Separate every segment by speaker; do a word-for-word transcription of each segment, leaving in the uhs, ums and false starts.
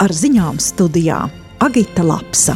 Speaker 1: ar ziņām studijā Agita Lapsa.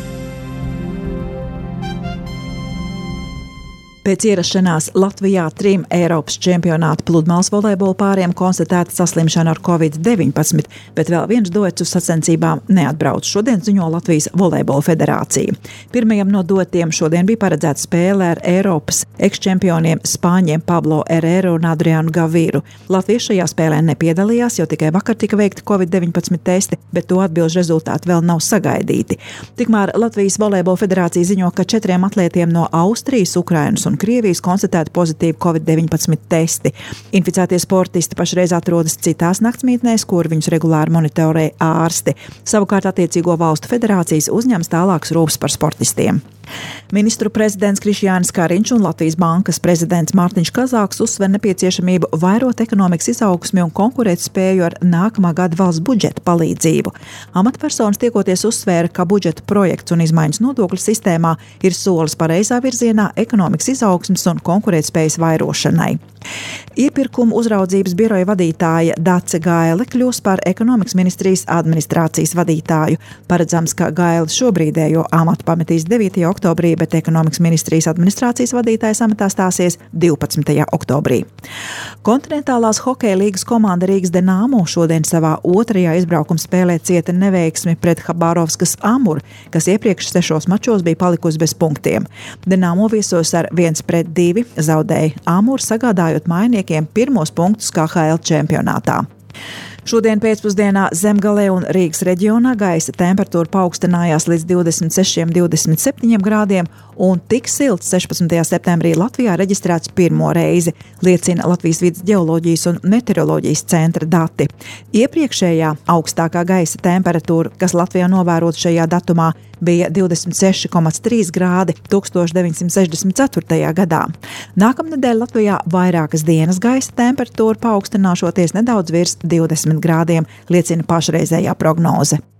Speaker 1: Pēc ierašanās Latvijā trim Eiropas čempionāta pludmales volejbola pāriem konstatēta saslimšana ar covid deviņpadsmit, bet vēl viens duets uz sacensībām neatbrauc. Šodien ziņo Latvijas volejbola federācija. Pirmajam no duetiem šodien bija paredzēta spēle ar Eiropas eksčempioniem Spāņiem Pablo Herrero un Adrianu Gaviru. Latvijas šajā spēlē nepiedalījās, jo tikai vakar tika veikti covid deviņpadsmit testi, bet to atbilžu rezultāti vēl nav sagaidīti. Tikmēr Latvijas volejbola federācija ziņo, ka četriem atletiem no Austrijas, Ukrainas un Krievijas konstatēti pozitīvi covid deviņpadsmit testi. Inficētie sportisti pašreiz atrodas citās naktsmītnēs, kur viņus regulāri monitorē ārsti. Savukārt attiecīgo valstu federācijas uzņems tālāks rūpes par sportistiem. Ministru prezidents Krišjānis Kariņš un Latvijas bankas prezidents Mārtiņš Kazāks uzsver nepieciešamību vairot ekonomikas izaugsmi un konkurētspēju ar nākamā gada valsts budžeta palīdzību. Amatpersonas tiekoties uzsvēra, ka budžeta projekts un izmaiņas nodokļu sistēmā ir solis pareizā virzienā ekonomikas izaugsmes un konkurētspējas vairošanai. Iepirkuma uzraudzības biroja vadītāja Dace Gaile kļūs par ekonomikas ministrijas administrācijas vadītāju. Paredzams, ka Gaile šobrīdējo amatu pametīs devītajā oktobrī, bet ekonomikas ministrijas administrācijas vadītājas amatā stāsies divpadsmitajā oktobrī. Kontinentālās hokeja līgas komanda Rīgas Dinamo šodien savā otrajā izbraukuma spēlē cieta neveiksmi pret Habarovskas Amur, kas iepriekš sešos mačos bija palikusi bez punktiem. Dinamo viesos ar viens pret divi zaudēja Amur, sagādājot mainiekiem pirmos punktus K H L čempionātā. Šodien pēcpusdienā Zemgalē un Rīgas reģionā gaisa temperatūra paaugstinājās līdz divdesmit sešiem līdz divdesmit septiņiem grādiem, un tik silts sešpadsmitajā septembrī Latvijā reģistrēts pirmo reizi, liecina Latvijas vides ģeoloģijas un meteoroloģijas centra dati. Iepriekšējā augstākā gaisa temperatūra, kas Latvijā novērot šajā datumā, bija divdesmit seši komats trīs grādi tūkstoš deviņsimt sešdesmit ceturtajā gadā. Nākamnedēļ Latvijā vairākas dienas gaisa temperatūra paaugstināšoties nedaudz virs divdesmit grādiem, liecina pašreizējā prognoze.